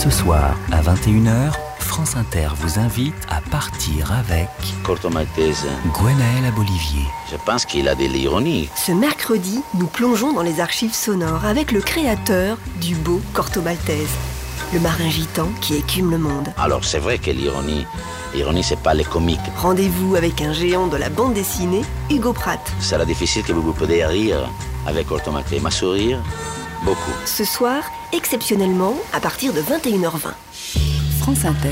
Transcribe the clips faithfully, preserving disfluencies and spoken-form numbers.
Ce soir, à vingt et une heures, France Inter vous invite à partir avec Corto Maltese. Gwenaël Abolivier. Je pense qu'il a de l'ironie. Ce mercredi, nous plongeons dans les archives sonores avec le créateur du beau Corto Maltese, le marin gitan qui écume le monde. Alors c'est vrai que l'ironie, l'ironie c'est pas les comiques. Rendez-vous avec un géant de la bande dessinée, Hugo Pratt. C'est difficile que vous pouvez rire avec Corto Maltese, mais sourire, beaucoup. Ce soir, exceptionnellement, à partir de vingt et une heures vingt. France Inter.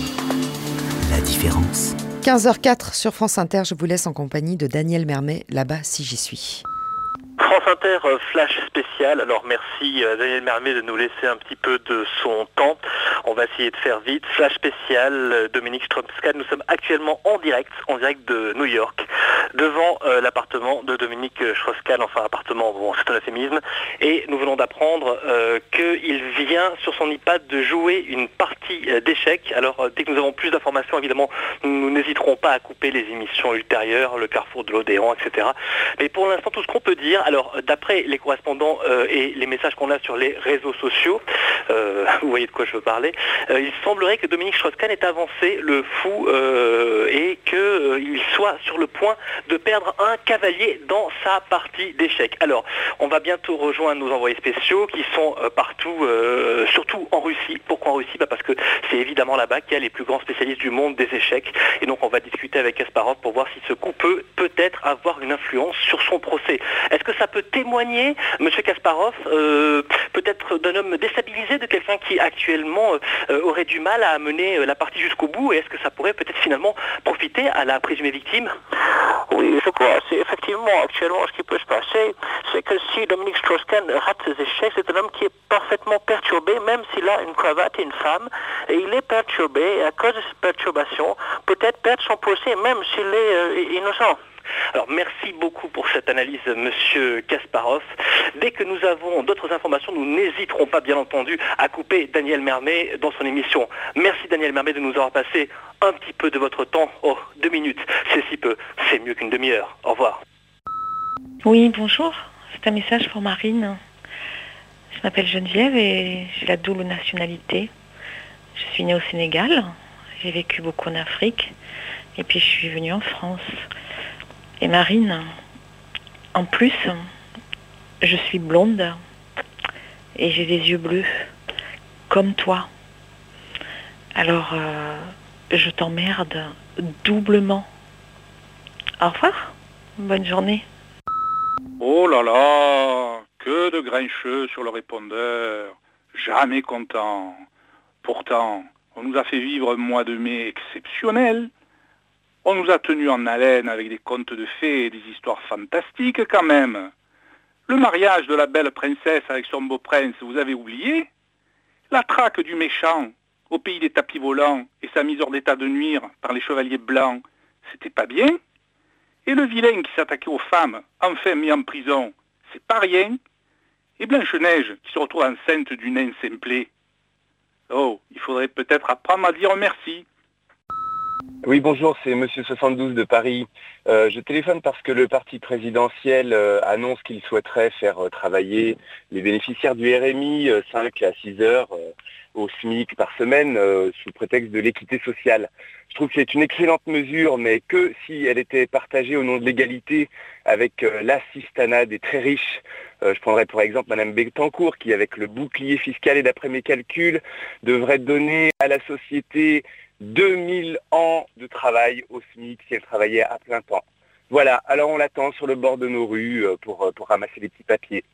La différence. quinze heures quatre sur France Inter, je vous laisse en compagnie de Daniel Mermet, là-bas si j'y suis. France Inter flash spécial, alors merci à Daniel Mermet de nous laisser un petit peu de son temps. On va essayer de faire vite. Flash spécial, Dominique Strauss-Kahn, nous sommes actuellement en direct, en direct de New York, devant euh, l'appartement de Dominique Strauss-Kahn, enfin appartement, bon c'est un euphémisme, et nous venons d'apprendre euh, qu'il vient sur son iPad de jouer une partie euh, d'échecs. Alors euh, dès que nous avons plus d'informations, évidemment, nous n'hésiterons pas à couper les émissions ultérieures, le Carrefour de l'Odéon, et cetera. Mais pour l'instant, tout ce qu'on peut dire, alors d'après les correspondants euh, et les messages qu'on a sur les réseaux sociaux, euh, vous voyez de quoi je veux parler, euh, il semblerait que Dominique Strauss-Kahn ait avancé le fou euh, et qu'il euh, soit sur le point de perdre un cavalier dans sa partie d'échecs. Alors, on va bientôt rejoindre nos envoyés spéciaux qui sont euh, partout, euh, surtout en Russie. Pourquoi en Russie ? Bah parce que c'est évidemment là-bas qu'il y a les plus grands spécialistes du monde des échecs. Et donc, on va discuter avec Kasparov pour voir si ce coup peut peut-être avoir une influence sur son procès. Est-ce que ça peut témoigner, monsieur Kasparov, euh, peut-être d'un homme déstabilisé, de quelqu'un qui actuellement euh, aurait du mal à mener euh, la partie jusqu'au bout, et est-ce que ça pourrait peut-être finalement profiter à la présumée victime ? Oui, je crois. C'est effectivement actuellement ce qui peut se passer, c'est que si Dominique Strauss-Kahn rate ses échecs, c'est un homme qui est parfaitement perturbé, même s'il a une cravate et une femme, et il est perturbé, et à cause de cette perturbation, peut-être perdre son procès, même s'il est euh, innocent. Alors merci beaucoup pour cette analyse, monsieur Kasparov. Dès que nous avons d'autres informations, nous n'hésiterons pas, bien entendu, à couper Daniel Mermet dans son émission. Merci Daniel Mermet de nous avoir passé un petit peu de votre temps. Oh, deux minutes, c'est si peu, c'est mieux qu'une demi-heure. Au revoir. Oui, bonjour, c'est un message pour Marine. Je m'appelle Geneviève et j'ai la double nationalité. Je suis née au Sénégal, j'ai vécu beaucoup en Afrique et puis je suis venue en France. Et Marine, en plus, je suis blonde et j'ai des yeux bleus, comme toi. Alors, euh, je t'emmerde doublement. Au revoir, bonne journée. Oh là là, que de grincheux sur le répondeur, jamais content. Pourtant, on nous a fait vivre un mois de mai exceptionnel. On nous a tenus en haleine avec des contes de fées et des histoires fantastiques quand même. Le mariage de la belle princesse avec son beau prince, vous avez oublié ? La traque du méchant au pays des tapis volants et sa mise hors d'état de nuire par les chevaliers blancs, c'était pas bien ? Et le vilain qui s'attaquait aux femmes, enfin mis en prison, c'est pas rien ? Et Blanche-Neige qui se retrouve enceinte du nain simplet. Oh, il faudrait peut-être apprendre à dire merci. Oui, bonjour, c'est Monsieur soixante-douze de Paris. Euh, je téléphone parce que le parti présidentiel euh, annonce qu'il souhaiterait faire euh, travailler les bénéficiaires du R M I euh, cinq à six heures euh, au SMIC par semaine euh, sous prétexte de l'équité sociale. Je trouve que c'est une excellente mesure, mais que si elle était partagée au nom de l'égalité avec euh, l'assistanat des très riches. Euh, je prendrais pour exemple Madame Bettencourt qui, avec le bouclier fiscal et d'après mes calculs, devrait donner à la société deux mille ans de travail au SMIC si elle travaillait à plein temps. Voilà, alors on l'attend sur le bord de nos rues pour, pour ramasser les petits papiers.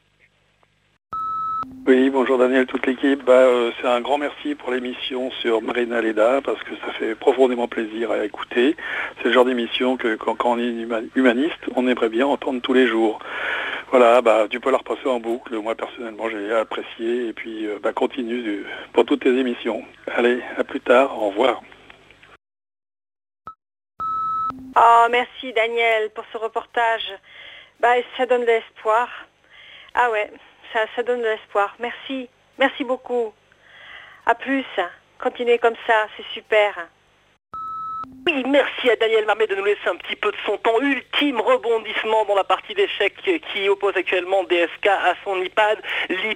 Oui, bonjour Daniel, toute l'équipe. Bah, euh, c'est un grand merci pour l'émission sur Marina Leda parce que ça fait profondément plaisir à écouter. C'est le genre d'émission que quand, quand on est humaniste, on aimerait bien entendre tous les jours. Voilà, bah, tu peux la repasser en boucle. Moi, personnellement, j'ai apprécié et puis euh, bah, continue pour toutes tes émissions. Allez, à plus tard, au revoir. Oh, merci Daniel pour ce reportage. Bah, ça donne de l'espoir. Ah ouais, ça, ça donne de l'espoir. Merci, merci beaucoup. À plus, continuez comme ça, c'est super. Oui, merci à Daniel Mermet de nous laisser un petit peu de son temps. Ultime rebondissement dans la partie d'échecs qui oppose actuellement D S K à son iPad. L'I